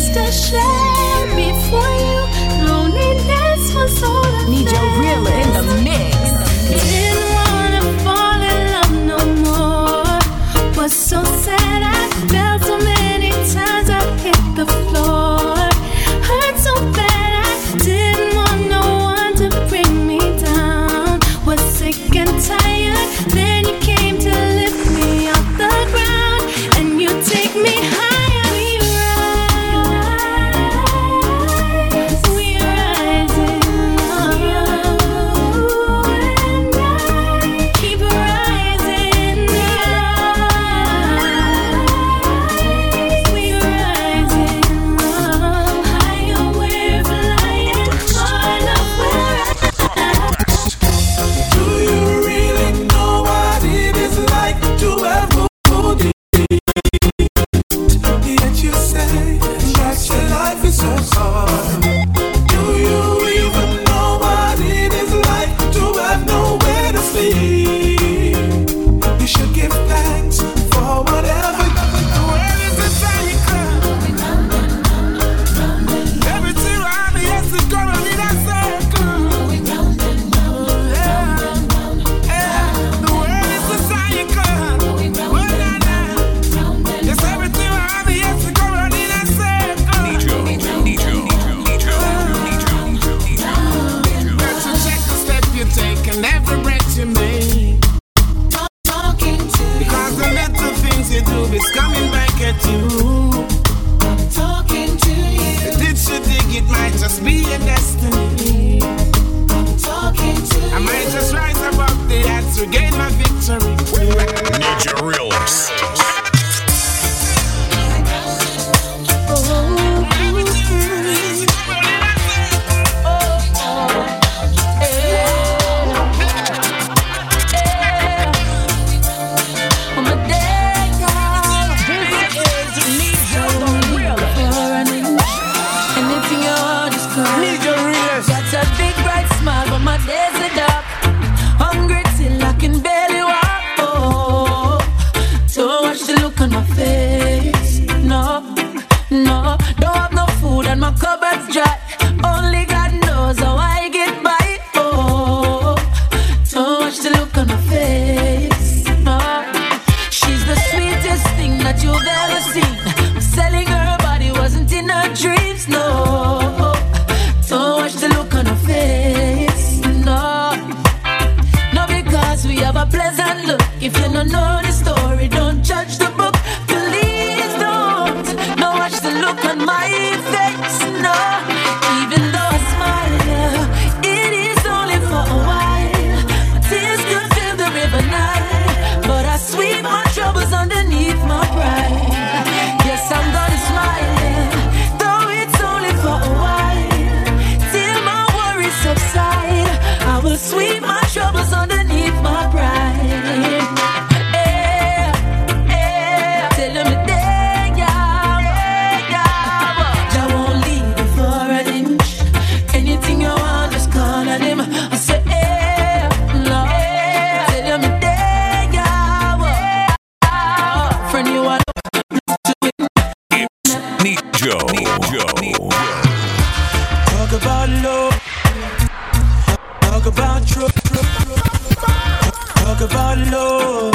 used to share before you. Loneliness was all I Need your real in the mix. Didn't wanna fall in love no more. Was so sad I fell so many times I hit the floor. Hurt so bad I didn't want no one to bring me down. Was sick and tired, then you came to lift me off the ground. And you take me higher. We rising up. And I keep rising up. We rising up. Higher we're flying. Our love we're Do you really know what it is like to have moved in? Yet you say that your life is so hard. Do you even know what it is like to have nowhere to sleep? You should give thanks for whatever. The world is a tiny club. Everything around me has to go in a circle. The world is a tiny club. Yes, everything around me has to go in a circle. That's a check the step you take and every breath you make. Because the little things you do is coming back at you. Did you dig it might just be a destiny. I might just rise above the odds to gain my victory. Ninja Realist. Got a big bright smile, but my days are dark. Hungry till I can barely walk. Oh, don't watch the look on my face. No, no, don't have no food and my cupboard's dry. Only God knows how I get by. Oh, don't watch the look on my face. No, she's the sweetest thing that you've ever seen. Selling her body wasn't in her dreams. No. Don't watch the look on her face, no. No, because we have a pleasant look. If you don't know the story, don't judge the book. Please don't. No, watch the look on my face, no. Even though I smile, it is only for a while. My tears could fill the river Nile, but I sweep my troubles underneath my pride. Yes, I'm gonna smile, though it's only for a while. Subside, I will sweep my troubles underneath my pride. Tell them the day, I won't leave you for an inch. Anything you want, just call on him. I say, Lord. Tell them the day, friend, you want to Joe. Talk about love. Talk about truth. Talk about love.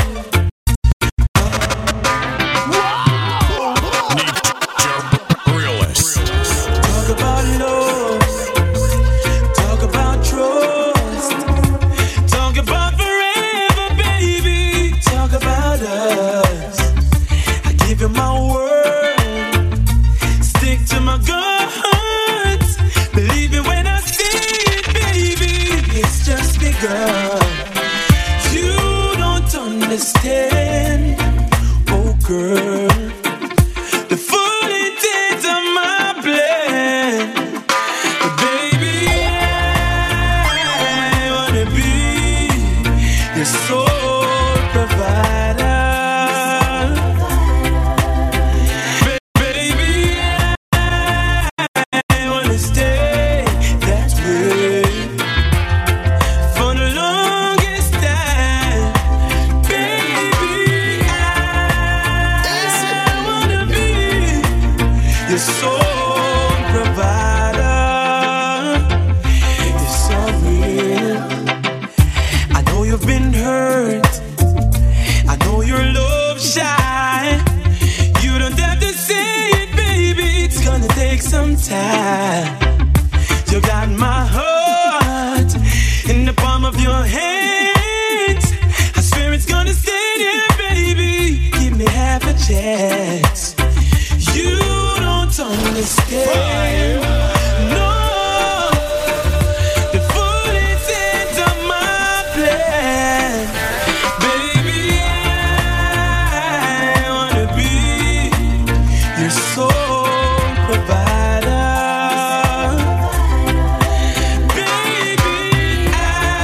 Ninja Realist. Talk about love. Talk about trust. Talk about forever, baby. Talk about us. I give you my word. Stick to my guns. Believe me when I say it, baby. It's just begun. You don't understand, oh girl, the full intent of my plan. But baby, I wanna be your sole provider. Baby, I wanna stay that way for the longest time. Baby, I wanna be your soul. provider. It's so real. I know you've been hurt. I know your love shy. You don't have to say it, baby. It's gonna take some time. You got my heart in the palm of your hands. I swear it's gonna stay there, baby. Give me half a chance. You don't understand. No, the fool is into my plan. Baby, I wanna be your soul provider. Baby, I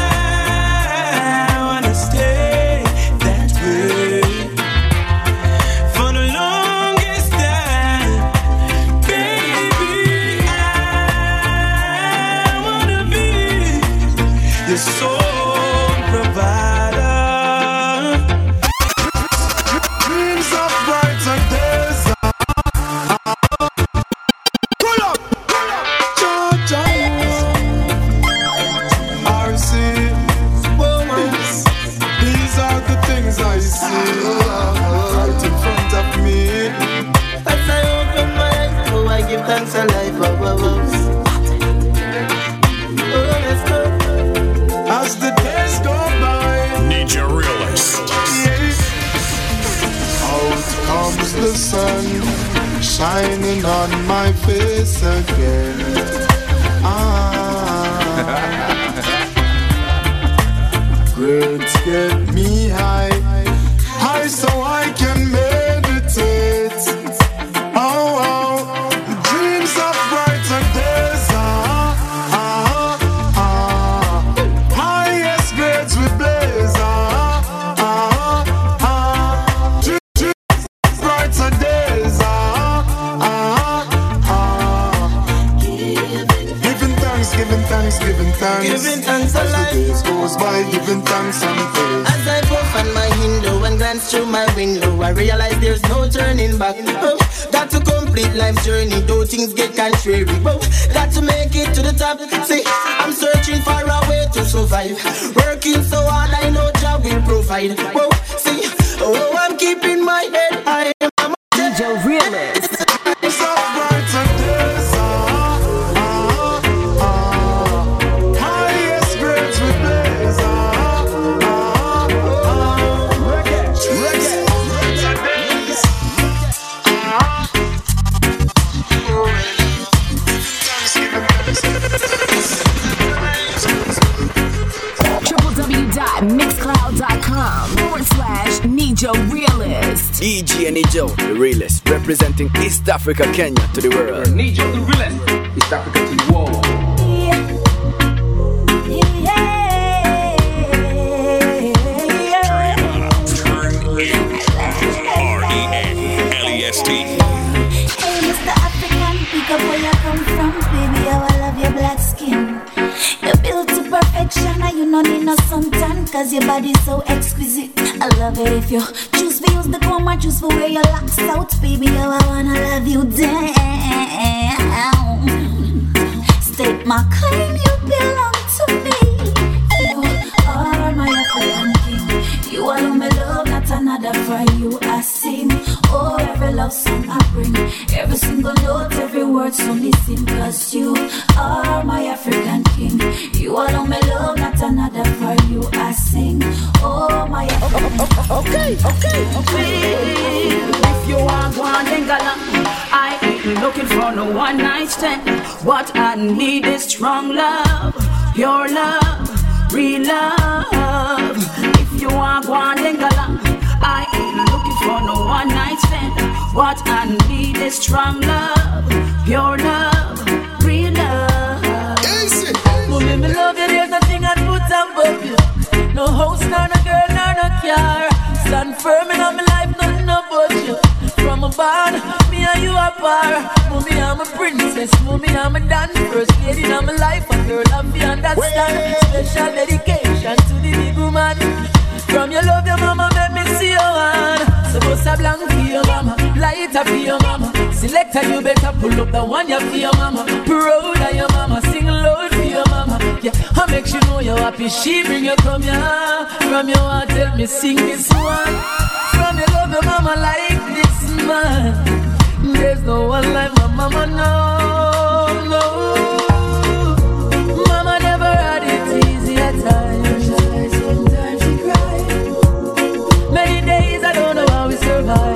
wanna stay that way for the longest time. Baby, I wanna be your soul provider. Dreams of brighter days. Pull up, Georgia. RC, moments. These are the things I see right in front of me. As I open my eyes, oh, I give thanks to life. Oh, oh, oh. Oh, let's go. As the days go by, Ninja Realist. out comes the sun, shining on my face again. Grades get me high, high so I can meditate. Oh, dreams of brighter days. Highest grades we blaze. Brighter days. Giving thanks, giving thanks, giving thanks. Giving thanks As to the life. days goes by, giving thanks and praise. As I puff on my window and glance through my window, I realize there's no turning back. Oh, got to complete life's journey, though things get contrary. Oh, got to make it to the top. See, I'm searching for a way to survive. Working so hard, I know job will provide. Oh, see, oh, I'm keeping my head high. I'm DJ Realist. Dreams of brighter days. Highest grades we blaze. Brighter days. www.mixcloud.com/Nijo Realist. DJ Nijo, the realist, representing East Africa, Kenya to the world. Nijo the realest, East Africa to the world. REALEST. Hey, Mr. African, pick up where you come from, baby. How I love your black skin. You're built to perfection, and you don't need no suntan, cause your body's so exquisite. I love it if you choose to use the comb or choose for where your locks out, baby. How I wanna love you down. State my claim, you belong to me. You are my African king. You alone my love, not another for you I sing. Oh, every love song I bring, every single note, every word, so listen. Cause you are my African king. You alone my love, not another for you I sing. Oh, my African king. Okay. If you want one then gala, I ain't looking for no one night stand. What I need is strong love, your love, real love. If you want one then gala, I ain't looking for no one night stand. What I need is strong love, your love, real love. Mommy, me love you, there's nothing I'd put above you. No house, nor no girl, nor no car. Stand firm in my life, nothing about you. From a barn, me and you are par. Mommy, I'm a princess. Mommy, I'm a dance first lady in my life. A girl, I'm beyond that stand. Special dedication to the big woman. From your love, your mama, make me see your hand. So bust a blank for your mama, light up for your mama. Selector, you better pull up the one you for your mama. Proud of your mama, sing loud for your mama. Yeah, I make you know you're happy. She bring you come here. From your heart, tell me sing this one. From your love your mama like this man. There's no one like my mama, no, no. Mama never had it easy at times. Sometimes she cried. Many days I don't know how we survived.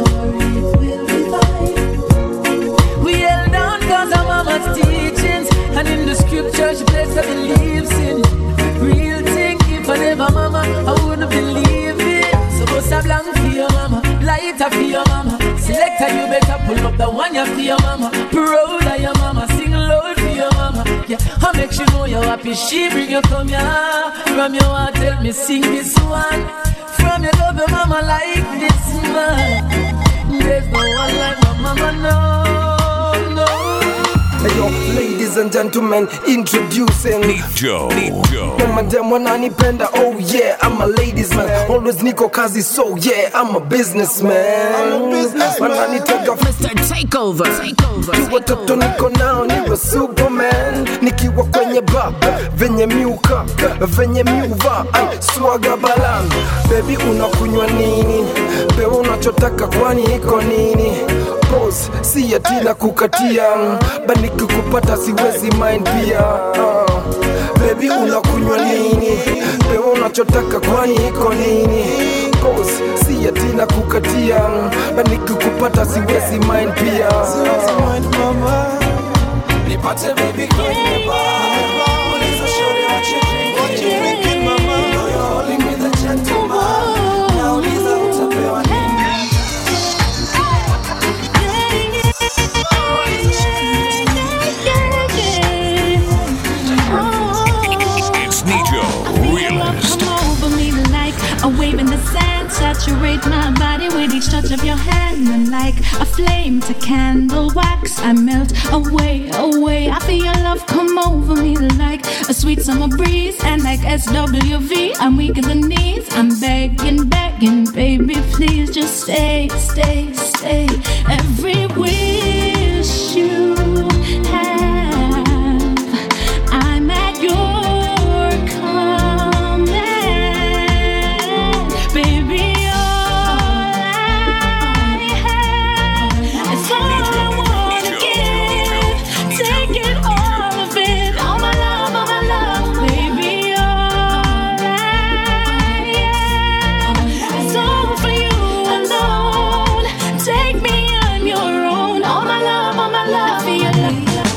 We held on cause of mama's teachings, and in the scripture she placed her beliefs in. Real thing, if I never mama, I wouldn't believe it. So go sablang for your mama, lighter for your mama. Selector, you better pull up the one you for your mama. Proud of your mama, sing loud for your mama. Yeah, I make you know you're happy. She bring you come here. From your heart, tell me sing this one. From your love your mama like this man. There's no one like my mama, no, no. Hey yo, ladies and gentlemen, introducing Nijo. Mama dem wananipenda, oh yeah, I'm a ladies man. Always niko kazi, so yeah, I'm a businessman. Wananitega Mr. Takeover. watoto niko nao, niwe Superman. Nikiwa kwenye bar, venye miuka, venye miuva, ay, swaga balan. Baby unakunywa nini? Bewa unachotaka kwani iko nini? Pose, si ati na kukatia, bani kukupata siwezi mind pia. Baby unakunywa nini? Bewa unachotaka kwani iko nini? Pose, si ati na kukatia, bani kukupata siwezi mind pia. Nipate baby kwenye bar. Uliza shorty what you drink. What you drinking mama? Know you're holding me the gentleman. Now uliza utapewa nini? It's Nijo Realist. Come over me like a wave in the sand. Saturate my body with each touch of your hand. And like a flame to candle wax, I melt away, away. I feel your love come over me like a sweet summer breeze. And like SWV, I'm weak in the knees. I'm begging, begging, baby, please just stay, stay, stay. Every wish you have, I'm at your command. Baby, all I have is all I wanna give. Take it, all of it, all my love, baby, all I have is all for you alone. Take me, I'm your own, all my love, for your love.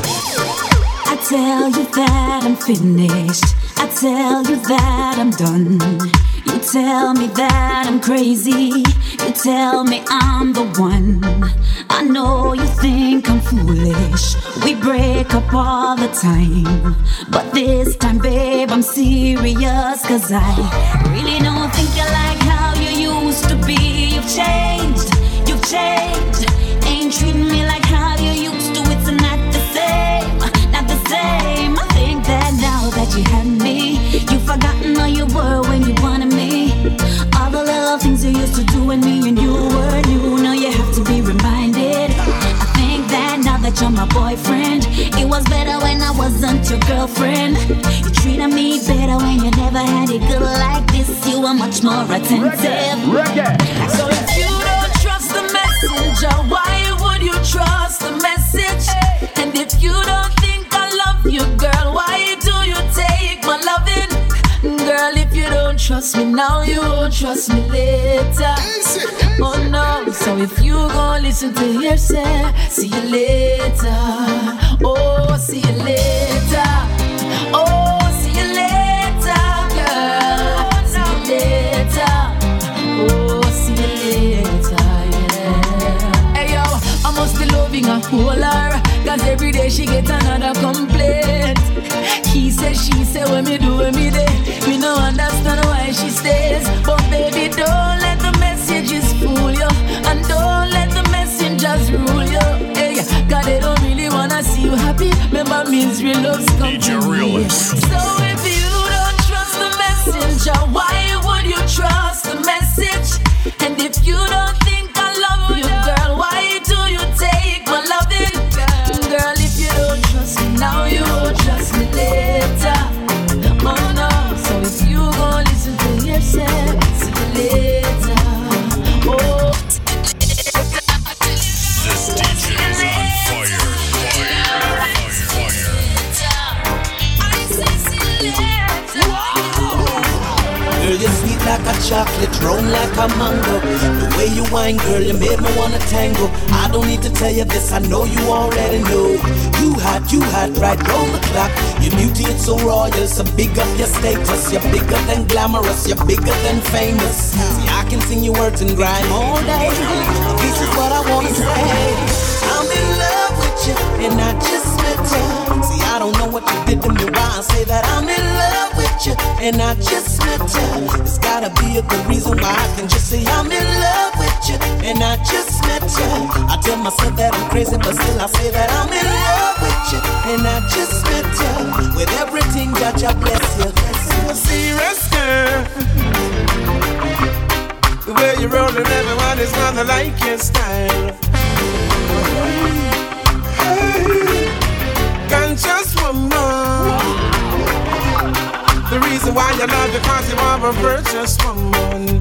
I tell you that I'm finished. I tell you that I'm done. You tell me that I'm crazy. You tell me I'm the one. I know you think I'm foolish. We break up all the time. But this time, babe, I'm serious. Cause I really don't think you like how you used to be. You've changed, you've changed. Ain't treating me like how you used to. It's not the same, not the same. I think that now that you had me, you've forgotten how you were when you wanted me. All the little things you used to do when me and you were new. Now you have to be reminded. I think that now that you're my boyfriend, it was better when I wasn't your girlfriend. You treated me better when you never had it good like this. You were much more attentive. So if you don't trust the messenger, why would you trust the message? And if you don't think I love you, girl, why do you take my loving? Girl, if you don't trust me now, you won't trust me later. Oh no, so if you gon' listen to hearsay, see you later. Oh, see you later. Oh, see you later, girl. See you later. Oh, see you later, yeah. Hey yo, I must be loving her whole her, cause every day she get another complaint. He said, she said, when me do, when me day. We don't understand why she stays. But baby, don't let the messages fool you, and don't let the messengers rule you. Hey, God, they don't really wanna see you happy. Remember, means real love's come to me. So if you don't trust the messenger, why would you trust the message? And if you don't think I love you, girl, why do you take chocolate, roam like a mango. The way you whine, girl, you made me wanna tango. I don't need to tell you this, I know you already know. You hot, right round the clock. Your beauty, it's so royal, so big up your status. You're bigger than glamorous, you're bigger than famous. See, I can sing your words and grime all day. This is what I wanna say. I'm in love with you, and I just met you. See, I don't know what you did to me, why I say that I'm in love with you, and I just met you. There's gotta be a good reason why I can just say I'm in love with you, and I just met you. I tell myself that I'm crazy, but still I say that I'm in love with you, and I just met you. With everything that you bless you. Serious girl, the way you're rolling, everyone is gonna like your style. Hey, conscious woman. The reason why you love you, cause you are a virtuous woman.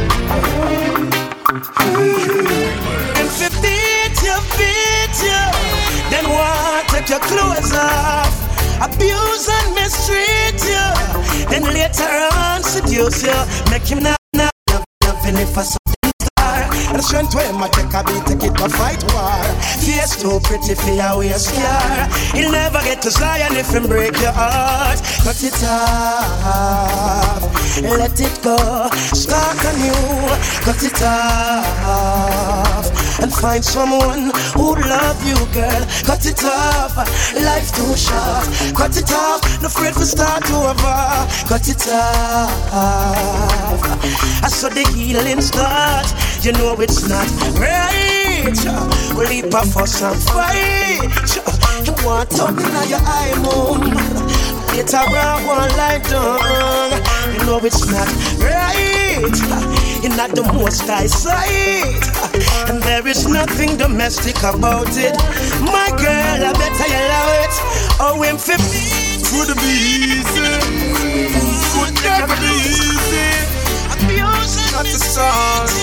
And if it beat you, then what? Take your clothes off. Abuse and mistreat you, then later on seduce you. Make him not loving it for something star. And strength where my take a beat, take it to fight war. Face too pretty for your waist scar. He'll never get to Zion if him break your heart. Cut it off, let it go. Start anew, cut it off, and find someone who love you, girl. Cut it off, life too short. Cut it off, no afraid to start over. Cut it off, I saw the healing start. You know it's not right. We'll leap a fuss and fight. You want something on your eye, mom. Later on, one light down. You know it's not right. You're not the most high sight, and there is nothing domestic about it. My girl, I better you love it. Oh, I'm 50. Could be easy. Could never be easy. Not the stars.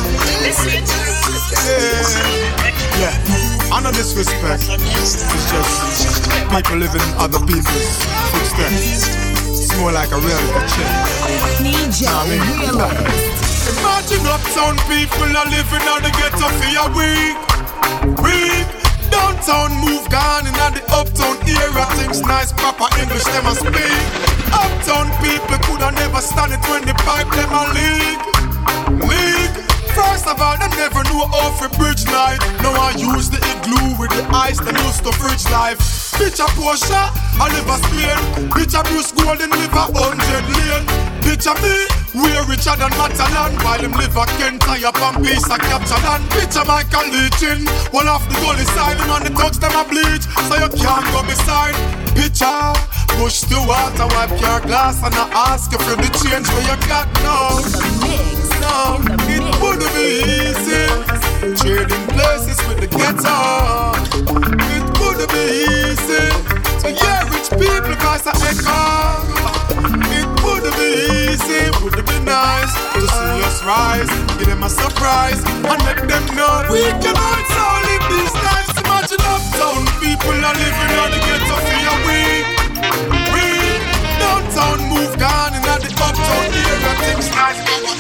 Yeah, I know disrespect. It's just people living in other people's footsteps. It's more like a reality check. Imagine uptown people are living on the ghetto for a week. Downtown move gone and at the uptown era things nice, proper English them a speak. Uptown people coulda never stand it when the pipe them a leak. First of all, they never knew how to bridge light. Now I use the igloo with the ice them used to fridge life. Bitch a Porsche, I live a Spain. Bitch a Bruce Golden, live a 100 lane. Bitch a me, we're richer than Matalan. While him live a Kent, tie up and piece a capture land. Bitch a Michael Leachin, one off the gully side. Him on the thugs them a bleach, so you can't go beside. Bitch a push the water, wipe your glass, and I ask you for the change where you got now. No, it wouldn't be easy. Trading places with the ghetto. It wouldn't be easy to hear rich people cause I echo. It wouldn't be easy, wouldn't be nice to see us rise, give them a surprise and let them know we can also live these lives. Imagine uptown people are living on the ghetto for a week. Downtown move gone and at the uptown area things nice.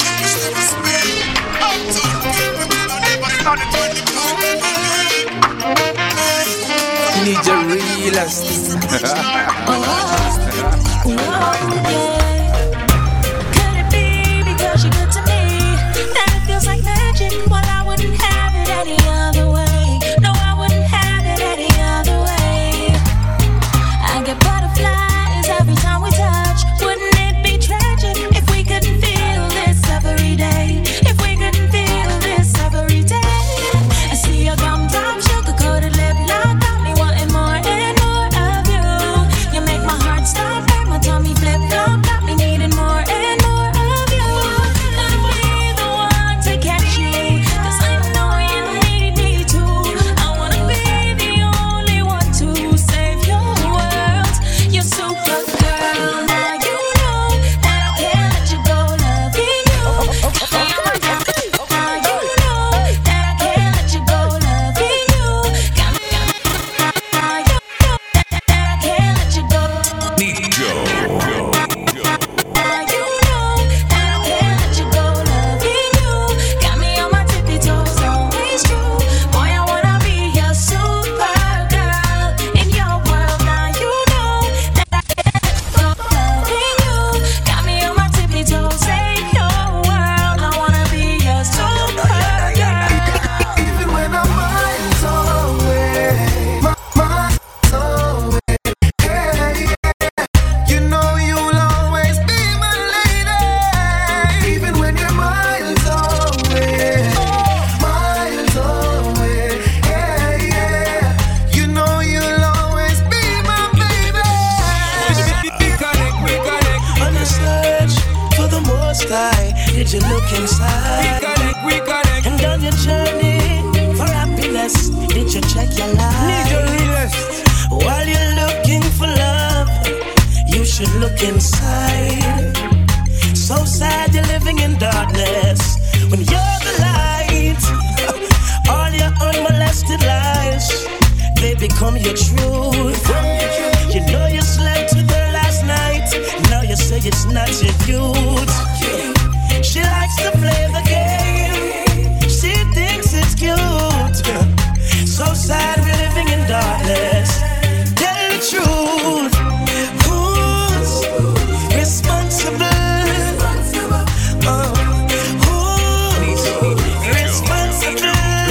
Uptown people will never stand it when the Need a realist. Could it be because you're good to me that it feels like magic? Well, I wouldn't have it any other way. No, I wouldn't have it any other way. I get butterflies every time we touch. Wouldn't it be tragic if we couldn't feel this every day? If we couldn't feel this every day? I see your gumdrop, sugar-coated lip lock, got me wanting more and more of you. You make my heart stop, hurt my tummy flip-flop, got inside. We connect. And on your journey for happiness, did you check your life? Need your realest. While you're looking for love, you should look inside. So sad you're living in darkness when you're the light. All your unmolested lies, they become your truth. You know you slept with her last night, now you say it's not your youth. She likes to play the game, she thinks it's cute. So sad we're living in darkness. Tell the truth, who's responsible? Who's responsible?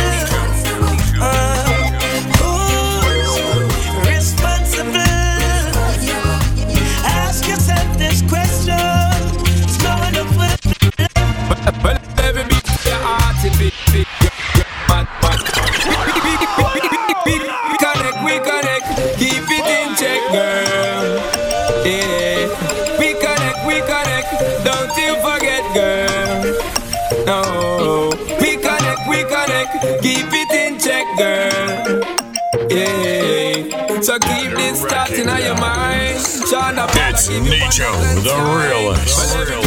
Ask yourself this question. It's going up with well, baby, beat your heart and beat we connect, keep it in check, girl. Yeah, we connect, don't you forget, girl. No, we connect, keep it in check, girl. Yeah, so keep this thought in your mind. It's Nicho, the realest.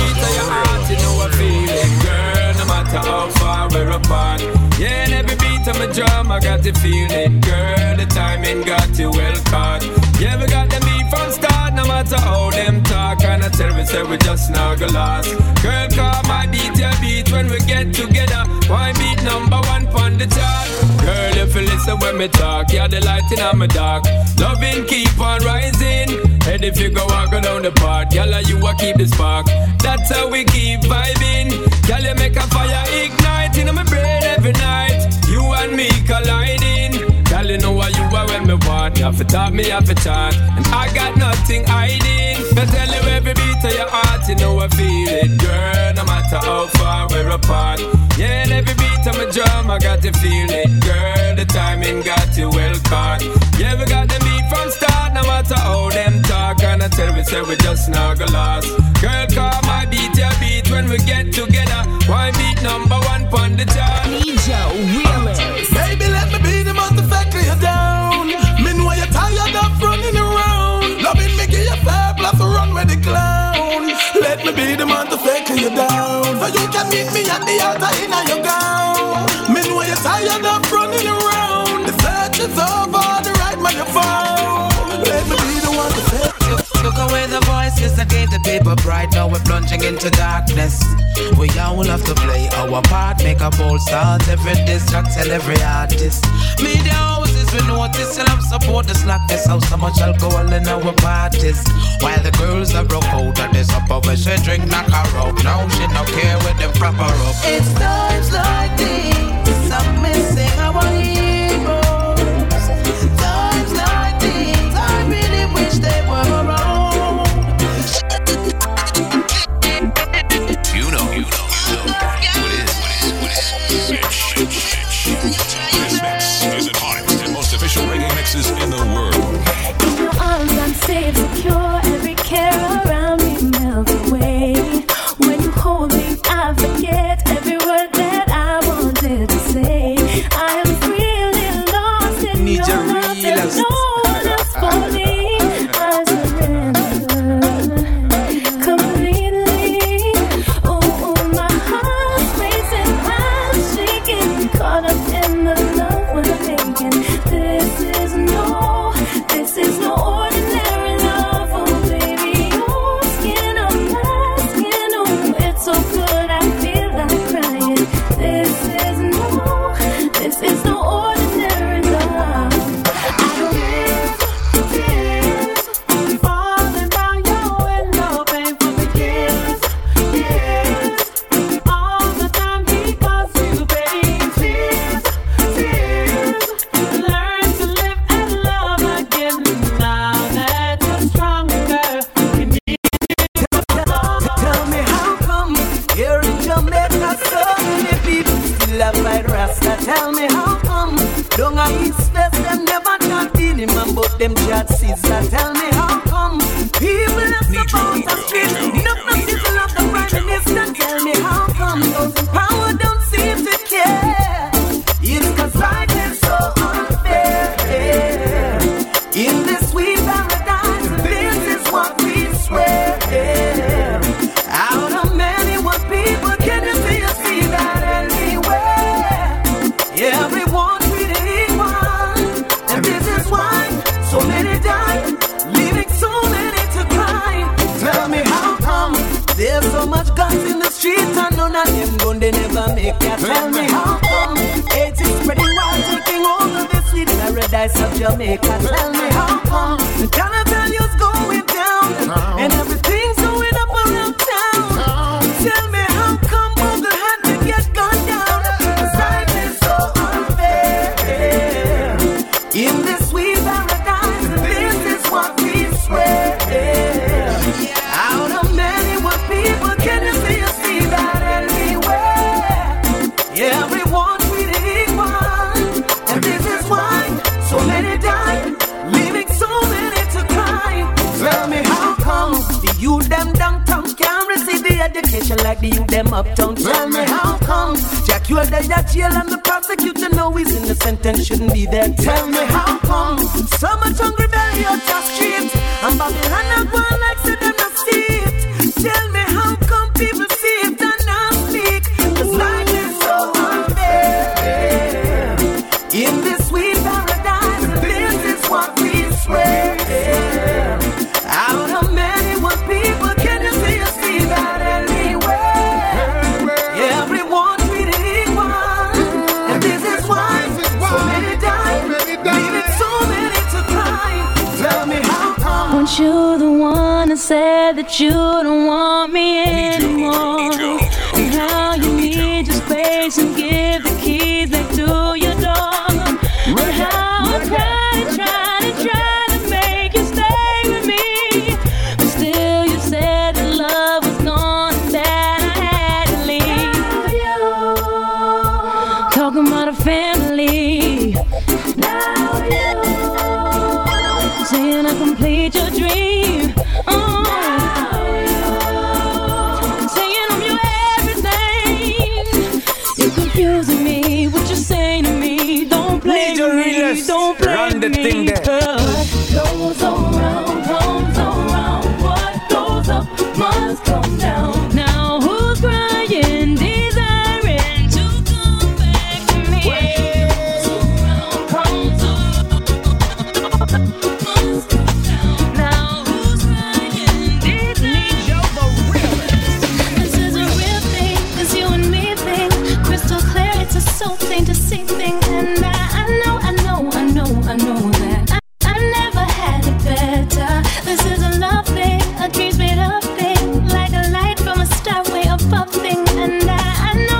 Girl, no matter how far we're apart. Yeah, and every beat of my drum, I got to feel it. Girl, the timing got you well caught. Yeah, we got the beat from start, no matter how them talk. And I tell me, say we just not go lost. Girl, call my beat your beat when we get together. Why beat number one on the chart? Girl, if you listen when me talk, you're the light in my dark. Loving keep on rising. And if you go walk down the path, y'all you a keep the spark. That's how we keep vibing. Y'all you make a fire ignite in my brain every night. You and me colliding. Y'all you know what you are when me want. You have to talk, me have to chant. And I got nothing hiding. I tell you every beat of your heart, you know I feel it. Girl, no matter how far we're apart. Yeah, and every beat of my drum, I got to feel it. Girl, the timing got you well caught. Yeah, we got the beat from start, no matter how them talk. And I tell me, say we just not go lost. Girl, call my beat your beat when we get together. Why beat number one on the chart? Nijo realest. Baby, let me be the motherfucker you down. Meanwhile, you're tired of running around. Loving me, give you fair plus run with the clown. Let me be the motherfucker you down. So you can meet me at the altar in your gown. Meanwhile, you're tired of running around. The search is over, the right man you found. Let me be the one to say. Took away the voices that gave the people pride. Now we're plunging into darkness. We all have to play our part, make a bold start. Every distract, tell every artist. Media houses we notice, still have support the slackness. How so much alcohol in our parties. While the girls are broke out of this upper where she drink knock her out. Now she don't care with them proper up. It's times like these I'm missing our heroes. Times like these I really wish they were around. You know what is. This mix is the hottest and most official reggae mixes in the world. In your arms I'm safe, secure. Every care around me melts away. When you hold me, I forget every word that I wanted to say. I am really lost in your love. There's no one else for me. I surrender completely. Oh, my heart's racing, I'm shaking, caught up in the love we're making. This is no ordinary love, oh baby. Your skin on my skin, oh it's so good I feel like crying. This is no ordinary love. I don't live tears, falling by your window, pain for the years, all the time because you paid tears. Learn to live and love again now that you're stronger. Tell me how come here in Jamaica so many people still have fight Rasta. Tell me how come down at East West them never not dealing man but them chat sister. Tell me how come people are supposed to street not the people of the Prime Minister. Tell me how come those of them gun they never make ya. Tell me how come AIDS is spreading while taking over the sweet paradise of Jamaica. Tell me how come the dollar value's going down and everything's going up around town. Tell me how come Google had to get gone down. Life is so unfair. In this sweet paradise, this is what we swear. Out of many what people can you see that anywhere. Everyone treated equal, and this is why so many die, leaving so many to cry. Tell me how come the youth them downtown can't receive the education like the youth them uptown. Tell me how come Jack you're dead at jail and the prosecutor know he's innocent and shouldn't be there. Tell me how come so much hungry belly out the street and Babylon not one like say them not see it. Tell me how come people see it and not speak. 'Cause life is so unfair. In this sweet paradise, this is what we swear. Out of many what people can you see that anywhere. Everyone treated equal, and this is why so many die, leaving so many to cry. Tell me how come. Weren't you the one that said that you don't want me anymore? And how you need your space and give the keys back to your door. And how I tried to make you stay with me, but still you said that love was gone and that I had to leave. Talking about a family. Now you saying I complete your dream. Saying I'm your everything. You're confusing me. What you saying to me? Don't play me. Don't play Run the thing me. there. What goes around comes around. What goes up must come down. Now who's crying, desiring to come back to me? What goes around comes around. Must come down. Now who's crying, desiring the realest? This is a real thing, this you and me thing. Crystal clear, it's a soul thing to see thing. And I know that I never had it better. This is a love thing, a dreams made up thing, like a light from a star way above thing. And I know,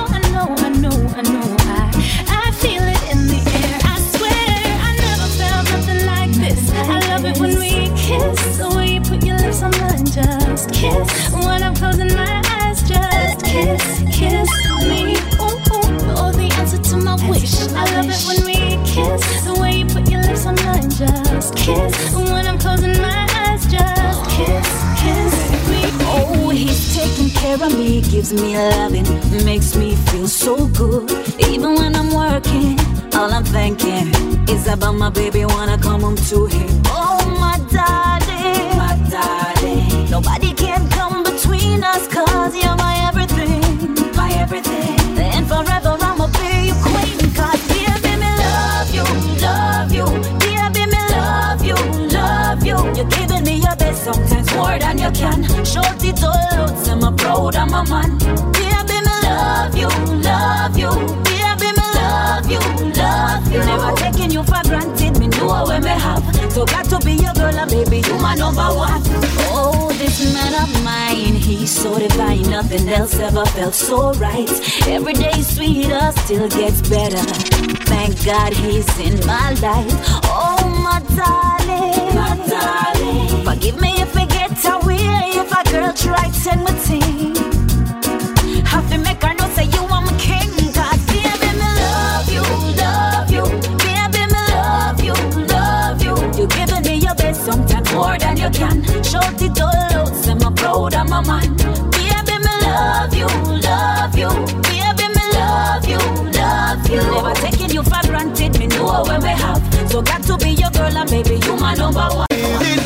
I feel it in the air. I swear, I never felt nothing like this. I love it when we kiss, the way you put your lips on mine, just kiss. When I'm closing my eyes, just kiss me. Ooh, oh, the answer to my wish. I love it when we kiss, the way you put your lips on mine, just kiss. When I'm closing my eyes, just kiss me. Oh, he's taking care of me, gives me loving, makes me feel so good. Even when I'm working, all I'm thinking is about my baby, wanna come home to him. Oh, my darling, nobody can come between us, 'cause you're my everything, and forever I'ma be your queen, 'cause baby, me love you, baby, me love you. You're giving me your best, sometimes more than you can. Short it all out, so I'm proud of my man. Baby, me love you, baby, me love you. Never taking you for granted, me know what me have. So got to be your girl, and baby, you my number one. Oh, this man of mine, he's so divine, nothing else ever felt so right. Every day sweeter, still gets better. Thank God he's in my life. Oh, my darling, forgive me if I get away, if a girl try to me thing. Have to make her know say you are my king, 'cause baby, me love you, baby, me love you. You're giving me your best, sometimes more than you can. Short it all out, say I'm proud of my man. Baby, me love you, baby, me love you. Never taking you for granted, me know what we have. So got to be your girl, and baby, you my number one. Feeling like the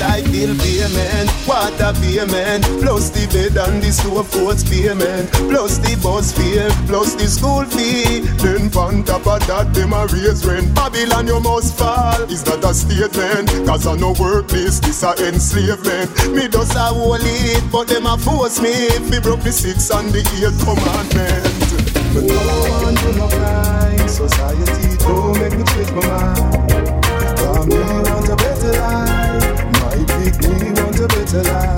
bill payment, water payment, plus the bed and the stove coats payment, plus the bus fare, plus the school fee. Then on top of that, them a raise rent. Babylon you must fall, is that a statement? Cause I no work this a enslavement. Me just a hold it, but them a force me. If me broke the 6th and the 8th commandment. But no one to no crime, society don't make me change my mind. Cause me want a better life, my big me want a better life.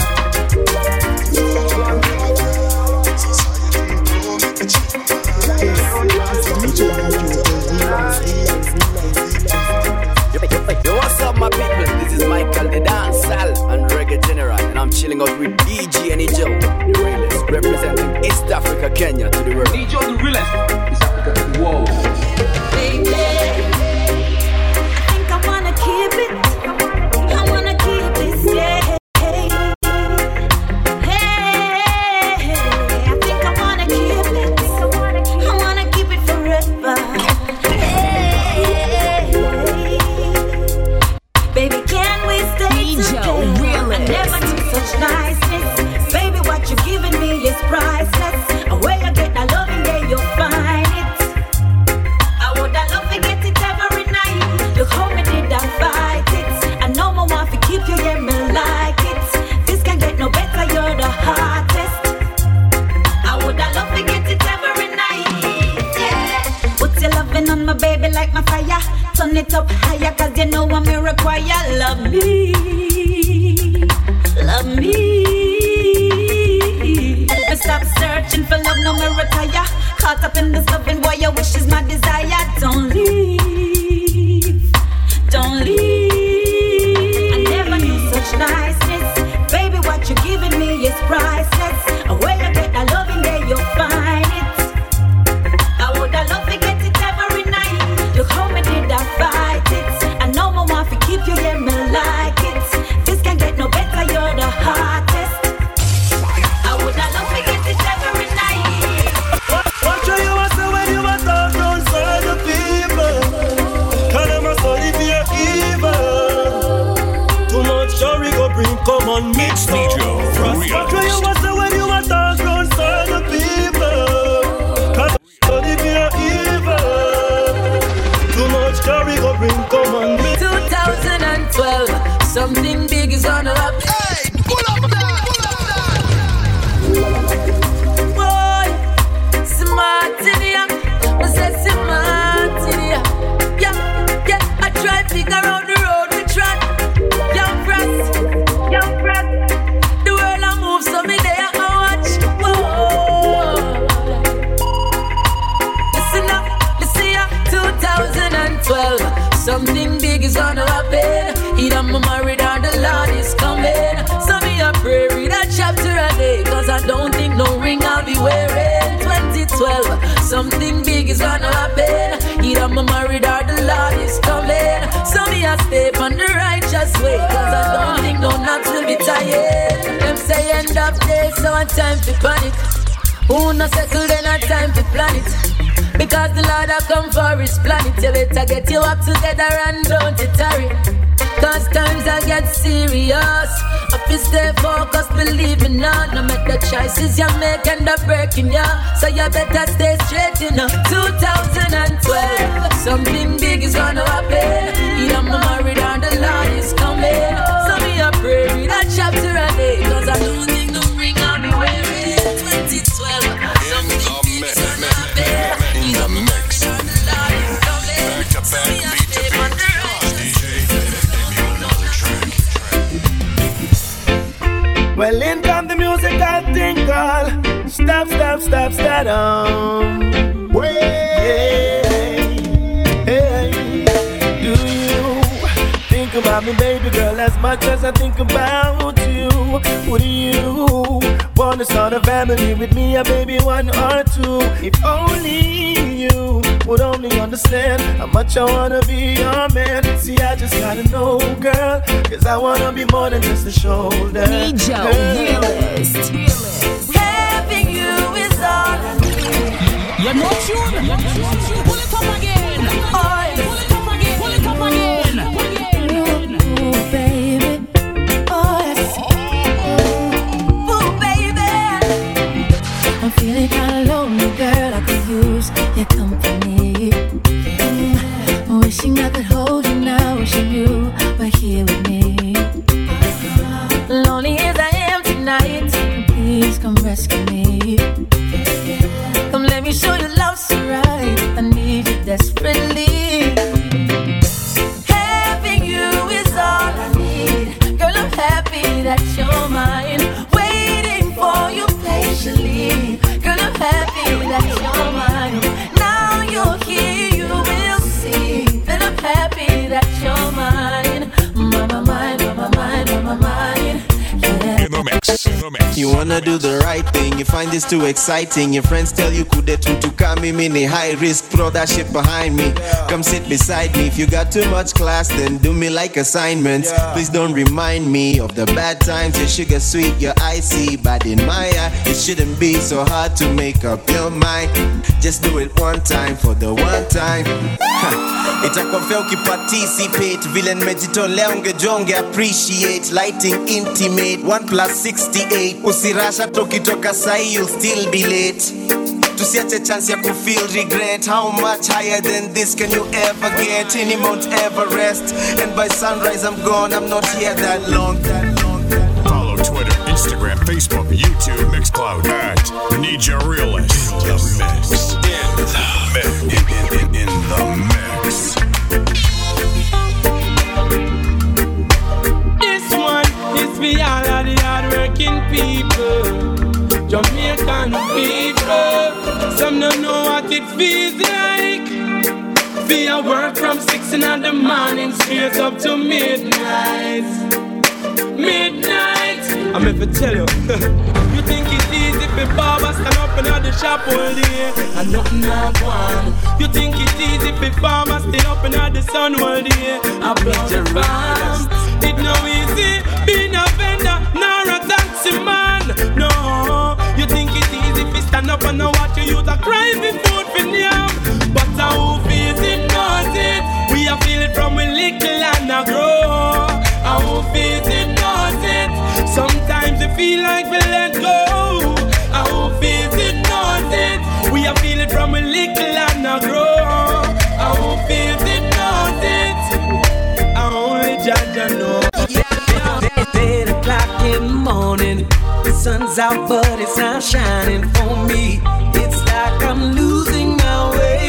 Yo, what's up, my people? This is Michael the Dancehall and Reggae General, and I'm chilling out with DJ and Joe, the realest, representing East Africa, Kenya to the world. DJ the realest, East Africa to the world. Baby, I think I wanna keep it. I wanna keep it, yeah. Niceness, baby, what you giving me is priceless. And where you get that loving, there you'll find it. I would love to get it every night. Look how me did I fight it. I know my want to keep you, yeah, me like it. This can get no better, you're the hottest. I would love to get it every night, yeah. Put your loving on my baby like my fire. Turn it up higher, cause you know what me require. Love me. Love me. I stop searching for love, no me retire. Caught up in this loving, boy, your wish is my desire. Don't leave, don't leave. I never knew such niceness. Baby, what you giving me is priceless. And where you get that loving, there you'll find it. I would love to get it every night. Look how me did I fight it. I know my want to keep you, yeah, me like it. This can get no better, you're the hottest. I would love to get it every night. What you want to say when you want to talk outside the people? Cause them a study for your evil. Too much story go bring, come on, mix up. What you want to say when you want to talk outside the people? Cause them a study for your evil. Too much story go bring, come on, mix up. 2012, something big is gonna happen. Hey, pull up that, pull up that. Boy, smart in here. I said smart in here. Yeah, yeah. I try to figure out the road we trod. Young press. The world I move, so me there I watch. Whoa. Listen up, listen up. 2012, something big is gonna happen. Either I'm married or the Lord is coming. So me a pray, read a chapter a day, cause I don't think no ring I'll be wearing. 2012, something big is gonna happen. Either I'm married or the Lord is coming. So me a stay on the righteous way, cause I don't think no knots will be tired. Them say end of day, so a time to panic. Who no settle then a time to plan it. Because the Lord a come for his planet. Till it a get you up together and don't you tarry. Cause times I get serious. I feel stay focused, believe me now. No matter the choices you make end up breaking you. So you better stay straight, you know. 2012, something big is gonna happen. Either I'm married or the Lord is coming. So me a pray, read a chapter a day. Cause I don't think no ring I'll be wearing. 2012, something big is gonna happen. Either I'm married or the Lord is coming. So me a stay on the well, in come the music I think I'll stop. Hey, do you think about me, baby girl, as much as I think about you? Would you wanna start a family with me, a baby, one or two? If only you would only understand how much I wanna be your man. See, I just gotta know, girl, cause I wanna be more than just a shoulder. Nijo, realist. Having you is all I need. You're not sure? Pull it up again. Pull it up again. Oh, baby. Oh, You wanna do the right thing, you find this too exciting. Your friends tell you kudetu to come mini high risk, throw that shit behind me. Come sit beside me. If you got too much class, then do me like assignments. Please don't remind me of the bad times. Your sugar sweet, your icy, but in my eye, it shouldn't be so hard to make up your mind. Just do it one time for the one time. Itakofea ukiparticipate, vile nimejitolea ungejonge appreciate. Lighting intimate, 1+68. Usirasha tokitoka sahi, you'll still be late. Tusiache chance ya kufeel regret. How much higher than this can you ever get? Any Mount Everest, and by sunrise I'm gone, I'm not here that long. Follow Twitter, Instagram, Facebook, YouTube, Mixcloud at Ninja Realist. In the mix. In the mix. This one is for all of the hardworking people, Jamaican people. Some don't know what it feels like. Be a work from 6 in the morning straight up to midnight. I'm here to tell you. You think it's easy for barber stand up in the shop all day and nothing not one. You think it's easy for farmers stay up in the sun all day and plant your farm. It's no easy being a vendor nor a taxi man. No, you think it's easy for stand up and watch you use a crying food for them. But who feels it knows it. We are feel it from a little and a grow. Who feels it knows it. Sometimes we feel like we let go. Who feels it knows it. We are feel it from a little and a grow. Who feels it knows it. Only Jah know. 8 o'clock in the morning, the sun's out but it's not shining for me. It's like I'm losing my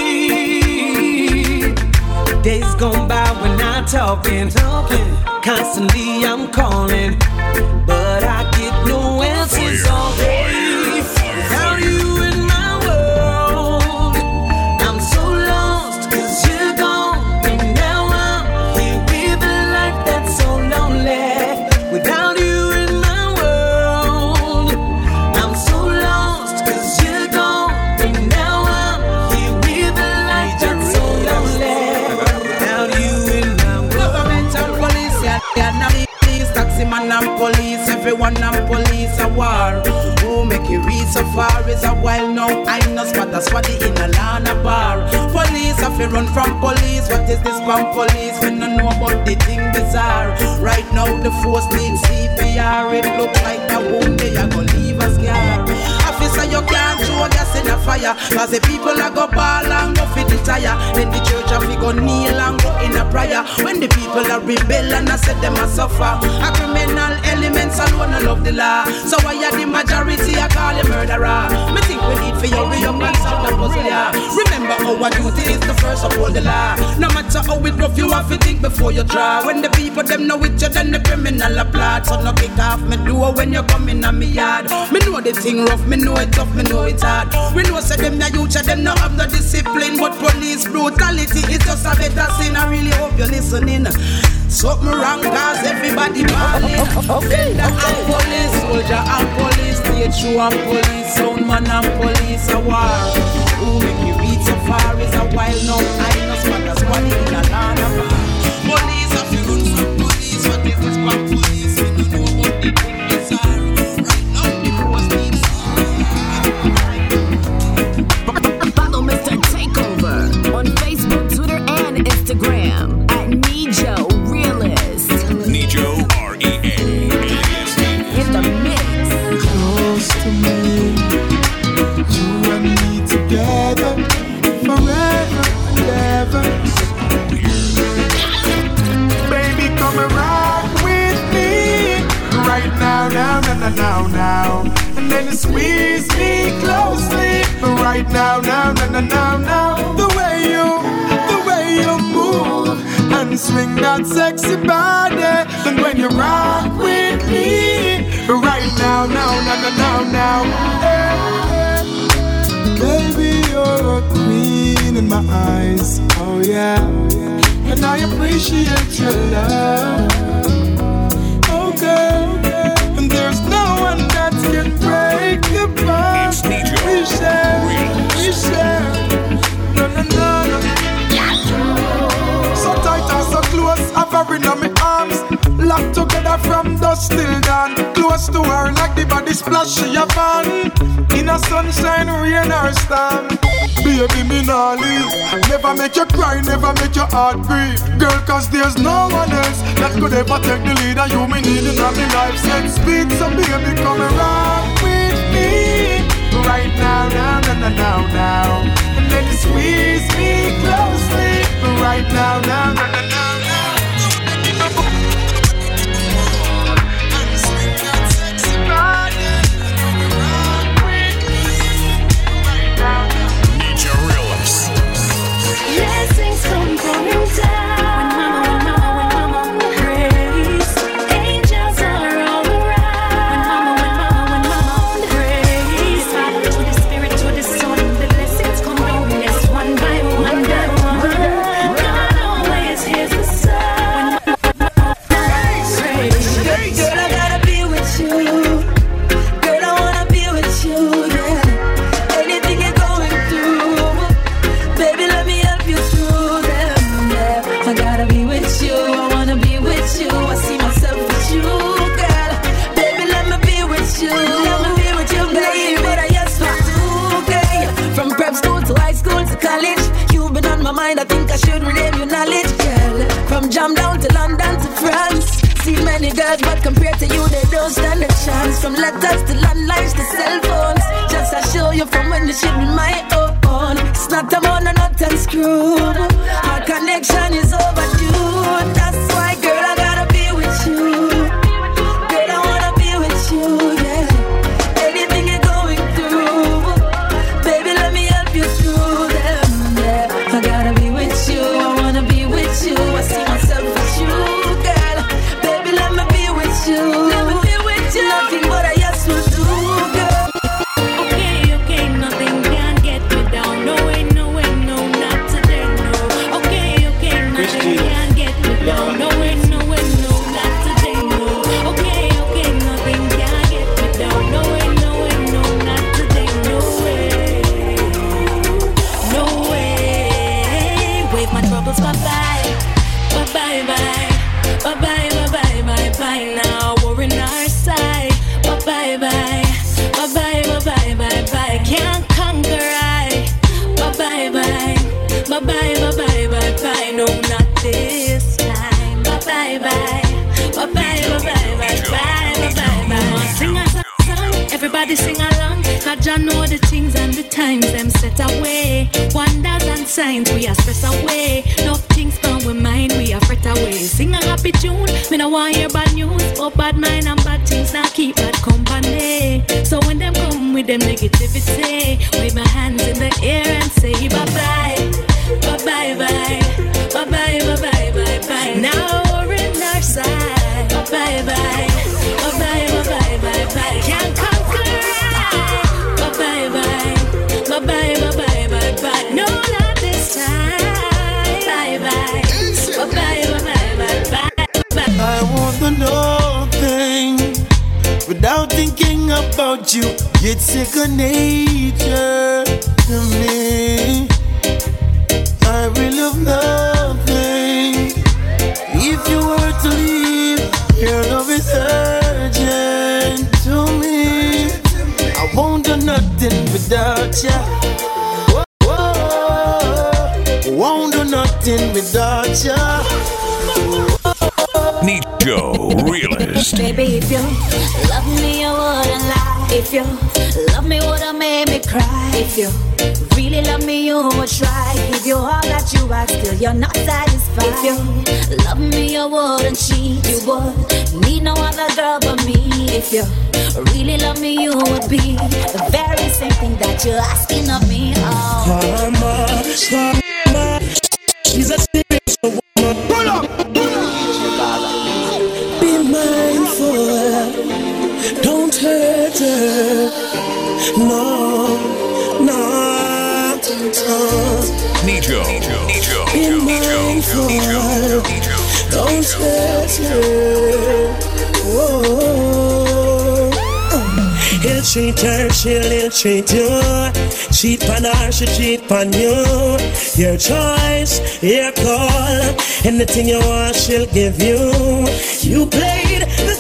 way. Days gone by when I'm talking. Constantly I'm calling, but I get no answers all day. Without you in my world, I'm so lost 'cause you're gone. And now I'm here with a life that's so lonely. Without you in my world, I'm so lost 'cause you're gone. And now I'm here with a life that's so lonely. Without you in my world. Governmental police, yeah, police, taxi man and police, everyone and police a war. Who make it reach so far is a while now. I know spot a swatty in a Lana bar. Police have to run from police. What is this from police? We don't know about the thing bizarre. Right now the force needs CPR. It look like a wound they are gonna leave a scar. Officer, you can't throw gas in a fire, 'cause the people are go ball and go fit the tire. Then the church have to go kneel and go in a prayer. When the people are rebel and I said them a suffer. A criminal elements alone I love the law. So why are the majority I call you murderer? Me think we need for you up and solve the puzzle, yeah. Remember our duty is the first of all the law. No matter how it rough, you have to think before you draw. When the people them know it, you then the criminal applaud. So no kick off me door when you come in on me yard. Me know the thing rough, me know it tough, me know it hard. We know say them the youth, them no have no discipline. But police brutality is just a better sin. I really hope you're listening. Something wrong 'cause everybody balling. Vendor and police, soldier and police, stage show and police, soundman and police a war. Who make you reach so far is a while now. I know spot a squad in a land of police have to run from police. What is this from police? We don't know what the thing is. Right now the force needs. Follow Mr. Takeover on Facebook, Twitter, and Instagram at Nijo Realist. Nijo REALIST. In the mix. Close to me, you and me together, forever and ever. Baby, come and rock with me right now, now. And then you squeeze me closely right now. The way you move and swing that sexy body. And when you rock with me right now. Baby, you're a queen in my eyes. Oh yeah. And I appreciate your love. Oh girl, and there's no one that can her from dusk till dawn. Close to her like the body splash she a fan. In a sunshine, rain or storm. Baby, me nah leave. Never make you cry, never make your heart grieve. Girl, cause there's no one else that could ever take the lead. And you me need in my life. Set speed, so baby, come around with me. Right now, now. And then you squeeze me closely. Right now, now. Blessings come pouring down. When mama prays, angels are all around. When mama prays, to the spirit, to the soul, the blessings come down. Yes, one by one. God always hears the sound. When mama prays, girl, I gotta be with you. Girl, I wanna be with you. Yeah, anything you're going through, baby, let me help you through them, yeah. I gotta be with you, I wanna be with you. I see myself with you, girl. Baby, let me be with you. Let me be with you, baby. But I yes I do, okay. From prep school to high school to college, you've been on my mind, I think I should rename your knowledge, girl. From Jam down to London to France, see many girls, but compared to you, they don't stand a chance. From letters to landlines to cell phones, just I show you from when the shit with my own. It's not a man and not a screw. Our connection is overdue. That's why, girl, I gotta be with you. Girl, I wanna be with you, yeah. Anything you're going through, baby, let me help you through them, yeah. I gotta be with you, I wanna be with you. I see myself with you, girl. Baby, let me be with you. Let me be with you. Nothing but a yes will do, girl. Okay, nothing can get me down. No way, not today, no. Okay, nothing can get me down. No way, not today, no. Okay, nothing can get me down. No way, not today, no way. No way. Wave my troubles bye-bye. Bye-bye. Bye-bye, bye-bye, bye-bye. Now we're in our side. Bye-bye. Bye-bye, bye-bye. Can't conquer I. Bye-bye. Bye-bye, bye-bye. No, not this time. Bye-bye. Bye-bye, bye-bye. Sing a song, everybody sing along. Cause I know the things and the times them set away. Wonders and signs we are stress away. No things from we mind we are fret away. Sing a happy tune, me no want hear bad news. But bad mind and bad things now keep bad company. So when them come with them negativity, wave my hands in the air and say bye-bye. Bye-bye, bye-bye, bye-bye, bye-bye. Now we're in our side. Bye-bye, bye-bye, bye-bye. Can't conquer I. Bye-bye, bye-bye, bye-bye. No, not this time. Bye-bye, bye-bye. I want to know things without thinking about you. It's second nature to me. I will love nothing if you were to leave. Your love is urgent to me. I won't do nothing without you. Won't do nothing without you. Nijo Realist. Baby, if you love me, you wouldn't lie. If you love me, would've made me cry. If you really love me, you would try. Give you all that you ask, still you're not satisfied. If you love me, you wouldn't cheat. You would need no other girl but me. If you really love me, you would be the very same thing that you're asking of me. Oh, Mama, she's a spiritual woman. Pull up. Be mindful, don't hurt her. No. Nijo. Be mindful, don't hurt her. Whoa. He'll treat her, she'll treat you. Cheat on her, she'll cheat on you. Your choice, your call. Anything you want, she'll give you. You played the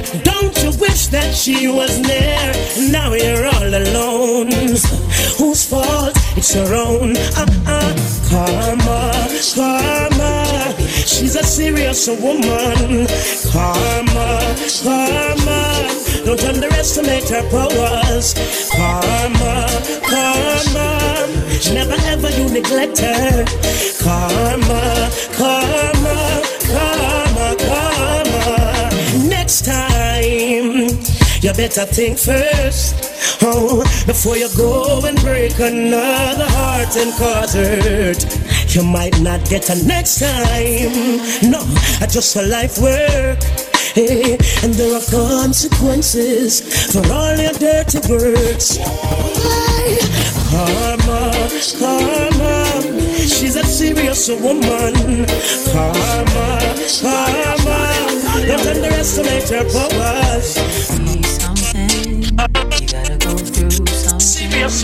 Don't you wish that she was there? Now you're all alone. Whose fault? It's your own. Karma, karma. She's a serious woman. Karma, karma. Don't underestimate her powers. Karma, karma. Never ever you neglect her. Karma, karma, karma, karma. Next time, you better think first. Oh, before you go and break another heart and cause hurt. You might not get a next time. No, just a life work. Hey, and there are consequences for all your dirty words. Karma, karma. She's a serious woman. Karma, karma. Don't underestimate her powers. You gotta go through something. Serious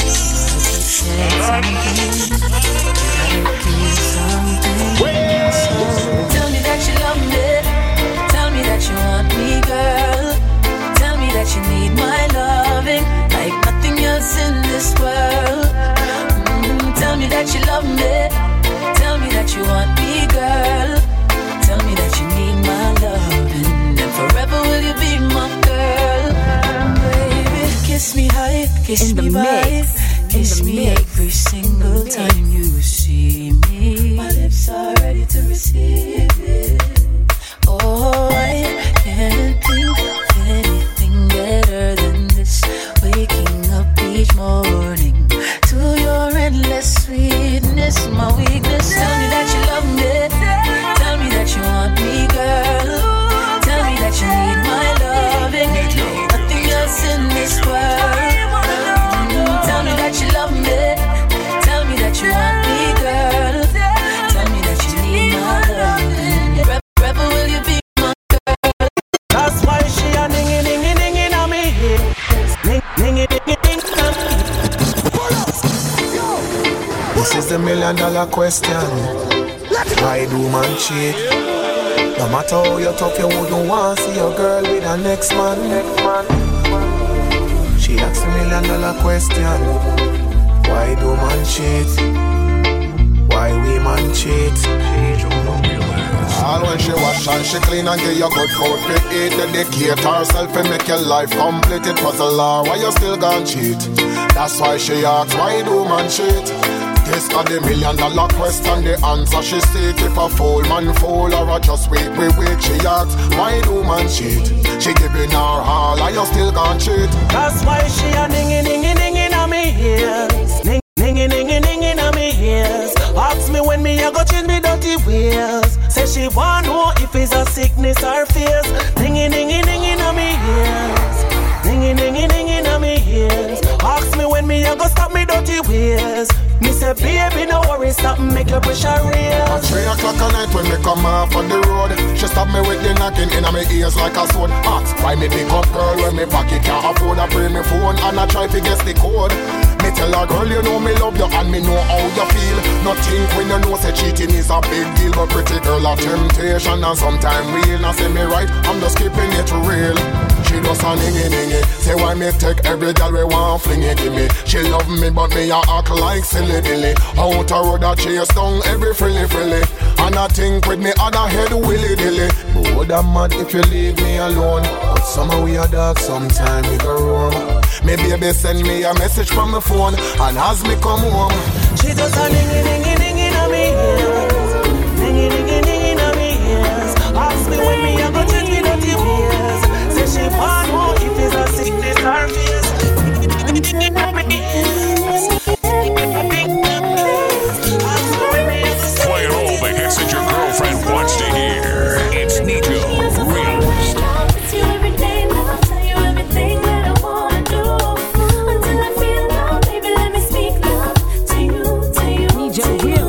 Tell me that you love me. Tell me that you want me, girl. Tell me that you need my loving like nothing else in this world. Tell me that you love me. Tell me that you want me, girl. Tell me that you need my loving, and forever will you be my girl. Baby, kiss me high, kiss me by, kiss me every single time you see me. My lips are ready to receive it. Oh, I can't think of anything better than this. Waking up each morning to your endless sweetness, my weakness. Tell me that you love me. Tell me that you want me, girl. Tell me that you need my loving. Nothing else in this world. Tell me that you love me. Tell me that you want me, girl. Tell me that you need my loving. Forever will you be my girl. That's why she a ding ding ding in on me. Ding ding ding ding. This is the $1 million question. Why do man cheat? No matter how you tough, you wouldn't want to see your girl with the next man. She asks the $1 million question. Why do man cheat? Why we man cheat? All when she wash and she clean and give you good food to eat, dedicate herself and make your life complete. It was a law, why you still gon' cheat? That's why she asks, why do man cheat? This is the $1 million question, the answer she seek. If a fool man fool or a just weak, she asks, why do man cheat? She giving her all, and you still gon' cheat. That's why she a ding on me ears. Ding on me ears. Ask me when me a go change me dirty ways. Say she want know if it's a sickness or fears. Ding on me ears. Ding on me ears. Ask me when me a go stop me dirty ways. Me say baby no worry, stop make your pressure real. At 3 o'clock at night when me come off on the road, she stop me with the knocking in my ears like a sword. Ask why me pick up girl when me pocket can't afford. I bring me phone and I try to guess the code. Me tell her girl you know me love you and me know how you feel. Nothing when you know say cheating is a big deal, but pretty girl a temptation and sometime real. Now say me right, I'm just keeping it real. She does a ningy. Say why me take every girl we want fling it give me. She love me but me a act like silly dilly. Out a road a chase down every frilly. And I think with me other head willy dilly. But would I'm mad if you leave me alone. But somehow we a dog, sometime we go roam. Me baby send me a message from my phone, and as me come home, she just a ding on me ears. Ding on me ears. Ask me when me a go change me dirty ways. Say she want know if it's a sickness or fears. Playing all the hits that your girlfriend wants to hear. It's Nijo Realist. Nijo Realist.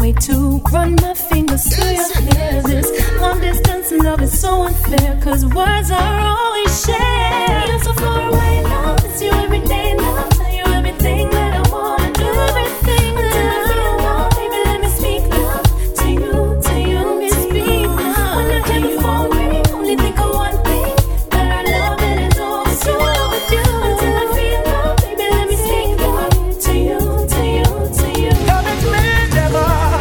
way to run my fingers through your hair. This long distance love is so unfair, cause words are always shared. You're so far away, love, it's you every day, love. Tell you everything that I wanna do, everything until I feel love. Baby, let me speak love to you, me speak love. When I hear the phone ring, only think of one thing, that I love and it's always true with you. Until I feel love, baby, let me speak love to you. Come and make them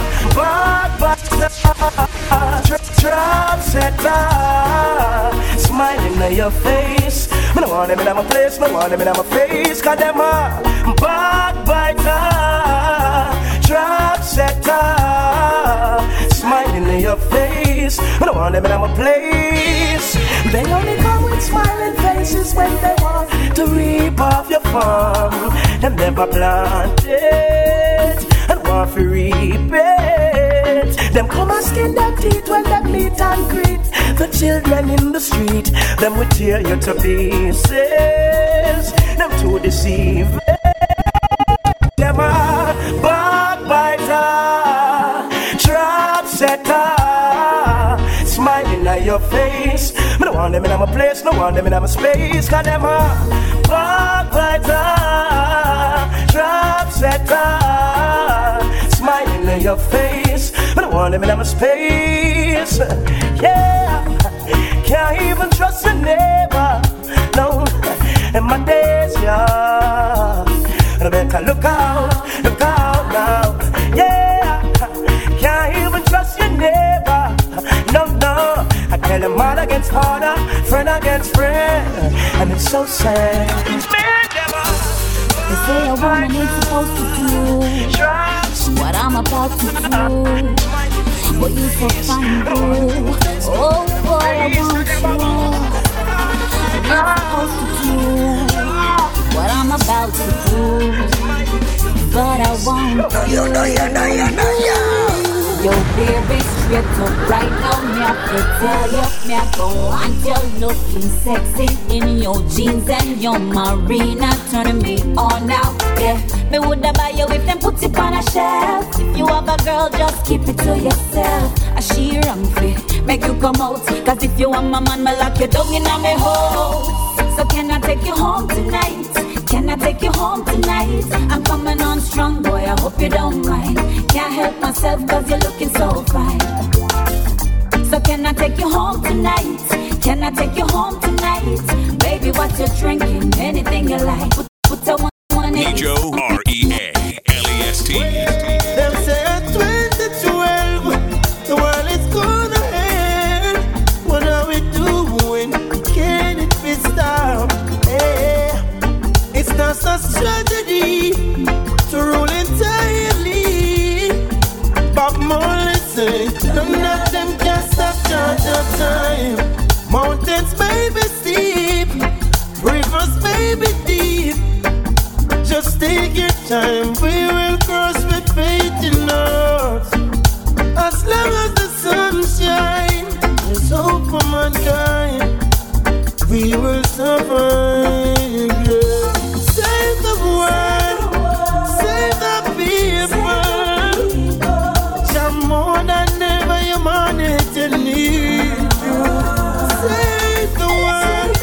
drop setter, smiling at your face. I don't want them in my place, I want them in my face. Cause them a backbiter, drop setter, smiling at your face. I don't want them in my place. They only come with smiling faces when they want to reap off your farm. Them never plant it and want to reap it. Them come and skin their teeth when they meet and greet the children in the street. Them will tear you to pieces. Them to deceive. Them a backbiter, trap setter, smiling at your face. I don't want them in my place, no want them in my space. Cause them a backbiter, trap setter, smiling at your face. I don't want them in my space. Yeah, can't even trust your neighbor. No, in my days, yeah. I better look out now. Yeah, can't even trust your neighbor. No, I tell them hard against harder, friend against friend, and it's so sad. They say a woman ain't supposed to do what I'm about to do, but you so fine, boo. Oh boy, I want you. You're supposed to do what I'm about to do, but I won't. Yo, baby, straight up right now, me have to tell you, me I don't want you looking sexy in your jeans and your marina, turning me on now. Yeah, me woulda buy you if them put it on a shelf. If you have a girl, just keep it to yourself. A she wrong fit, make you come out. Cause if you want my man, me lock you down in a me house. So can I take you home tonight? Can I take you home tonight? I'm coming on strong, boy, I hope you don't mind. Can't help myself cause you're looking so fine. So can I take you home tonight? Can I take you home tonight? Baby, what you drinking? Anything you like. Put a one in. Nijo, REALEST. Them say at 2012 the world is gonna end. What are we doing? Can it be stopped? Hey. It's not a strategy to rule entirely. Bob Marley say, none of them can stop charge of time. Mountains may be steep, rivers may be deep. Just take your time, we will cross with faith in us. As long as the sun shines, there's hope for mankind. We will survive. Yeah. Save the world, save the people. Jam more than ever humanity needs you. Save the world,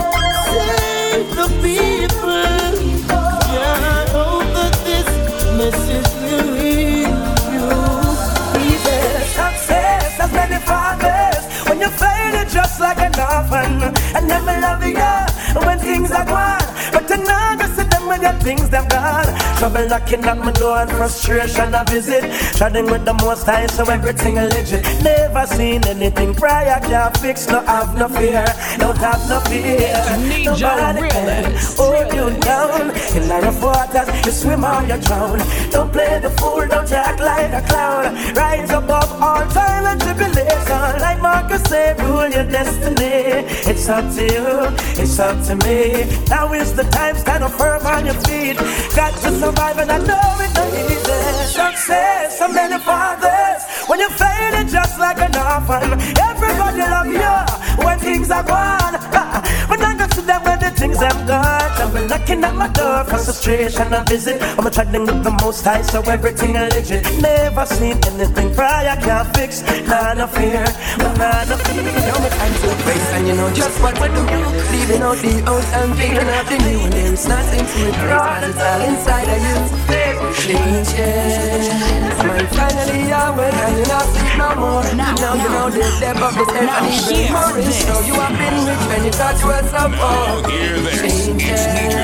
save the people. Yeah, I hope that this message will reach you. Even success has many fathers. When you fail it just like an orphan, and never love you when things are gone. But you know just see them with your things they've gone. Trouble knocking at my door and frustration I visit. Treading with the most high so everything legit. Never seen anything prior can't fix. No have no fear, don't have no fear. Nobody can hold you down. In the rough waters you swim or you drown. Don't play the fool, don't act like a clown. Rise above all time and tribulation. Like Marcus said, rule your destiny. It's up to you, it's up to me. Now is the time, stand up firm on your feet. Got to survive and I know it ain't easy. Success, so many fathers. When you fail it just like an orphan. Everybody love you when things are gone. But I got to them when the things have gone. I'm knocking at my door for frustration and visit. I'm trying with the most high, so everything I legit. Never seen anything prior can't fix. Nah, no fear, nah, no fear. Now my time to face, and you know just what we do. Leaving out the old and thinking of the new. And there is nothing to replace, cause it's all inside of you. Changes. I'm finally awake and you not sleep no more. Now you know the depth of this earth and even more rich. So you have been rich when you thought you were so poor. Changes.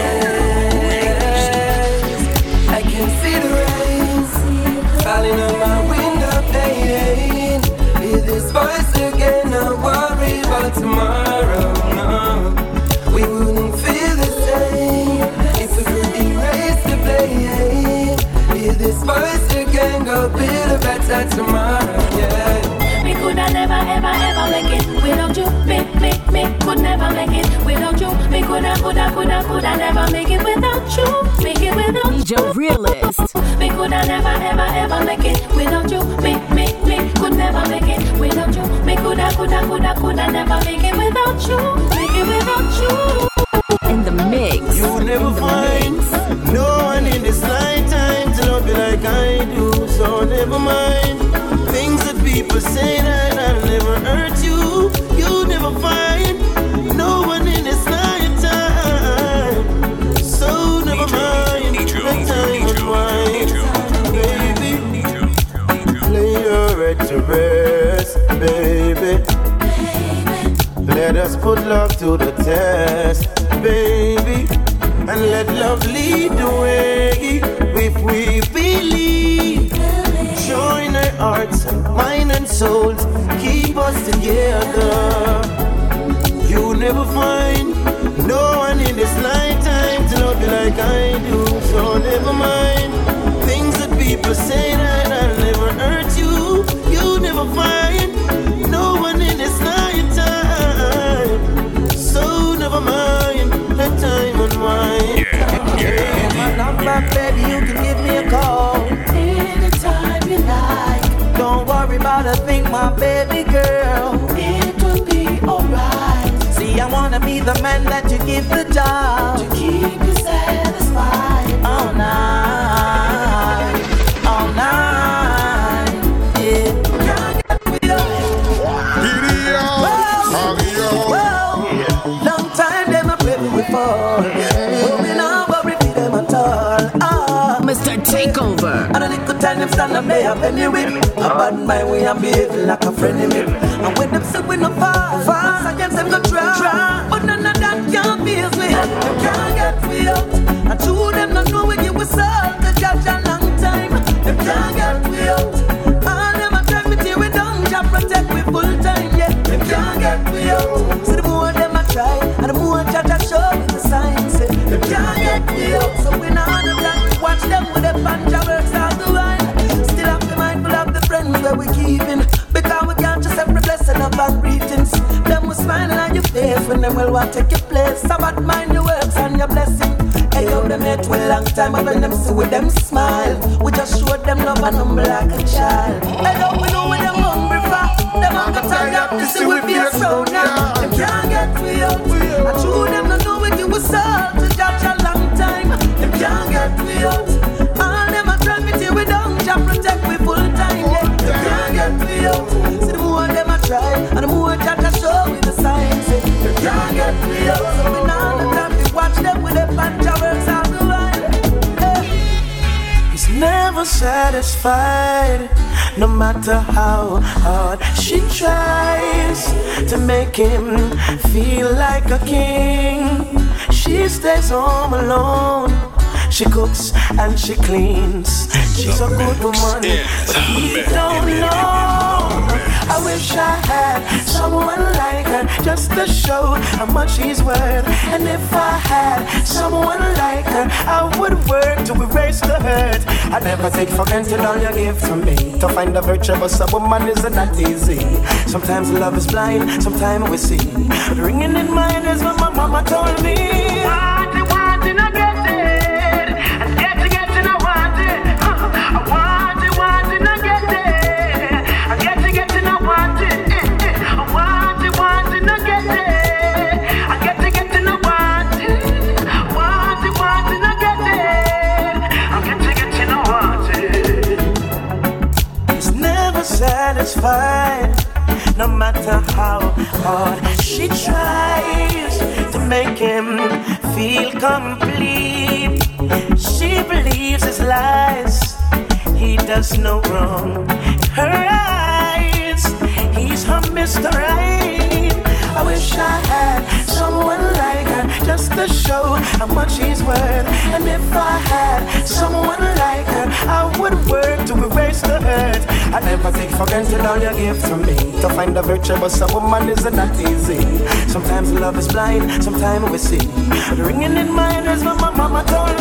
I can see the rain falling on my window pane. Hear this voice again, no worry about tomorrow. No, we wouldn't feel the same if we could erase the blame. Hear this voice again, go build a better tomorrow. Yeah. We coulda never, ever, ever make it without you. Me could never make it without you. Me coulda never make it without you. Make it without you. DJ Realist. Me coulda never, ever, ever make it without you. Me could never make it without you. Me coulda never make it without you. Make it without you. In the mix. You will never find no one in this lifetime to love you like I do. So never mind things that people say that I'll never hurt you. You'll never find no one in this lifetime. So never mind the time unwind. Baby, lay your head to rest, baby. Let us put love to the test, baby. And let love lead the way. If we believe, join our hearts and mind and souls, keep us together. You'll never find no one in this lifetime to love you like I do. So never mind things that people say that I'll never hurt you. You'll never find no one in this lifetime. So never mind the time unwind. My number, baby, you can give me a call anytime you like. Don't worry about a thing, my baby girl. It will be alright. See, I wanna be the man that you give the job to keep you satisfied all night, all night. Yeah. Long time them a play with fall. Moving on, but repeat them at all. Mr. Takeover. And a little time them stand up there, penny whip. A bad mind way and behave like a friendly whip. And when them say we no fast against them go try. But none of that can't feel me. Them can't get me out. And two them not know we give us all the judge a long time. Them can't get me out. All them a try me till we don't job protect we full time. Yeah, them can't get me out. See the more them a try, and the more judge a show me the signs. Them can't get me out. So we not on the block, watch them with the panja works out the while. Still have to be mindful of the friends where we keeping, because we can't just every blessing of our greetings. Them will smiling on your face when them will want to take your place. So bad mind your works and your blessing. Hey yo, them met we long time, but when them see with them smile, we just show them love and humble like a child. Hey yo, we know where them hungry for. Them have got time up to see we feel so now. Them can't get we out. I true them don't know we give us all to judge a long time. Them can't get we out. All them a try me till we don't job protect we full time. Yeah, them can't get we out. See the more them a try, and the more judge a show with the signs. Them can't get we out. So we now the time to watch them with the panja works out the while. He's never satisfied, no matter how hard she tries to make him feel like a king. She stays home alone. She cooks and she cleans. She's a good woman, but he don't know. I wish I had someone like her just to show how much she's worth. And if I had someone like her, I would work to erase the hurt. I never take for granted all you give to me. To find a virtuous woman isn't that easy. Sometimes love is blind, sometimes we see. But ringing in my ears when my mama told me, want it, I get it. And getting, I want it. I want it, I get it. I getting, I want it. I want it, I get it. I getting, I want it. Want it, satisfied, no matter how hard she tries to make him feel complete. She believes his lies, he does no wrong. Her eyes, he's her Mr. Right. I wish I had someone like her, just to show how much he's worth. And if I had someone like her, I would work to erase the hurt. I never take for granted all you give to me. To find a virtuous woman isn't that easy. Sometimes love is blind, sometimes we see. But ringing in my ears when my mama told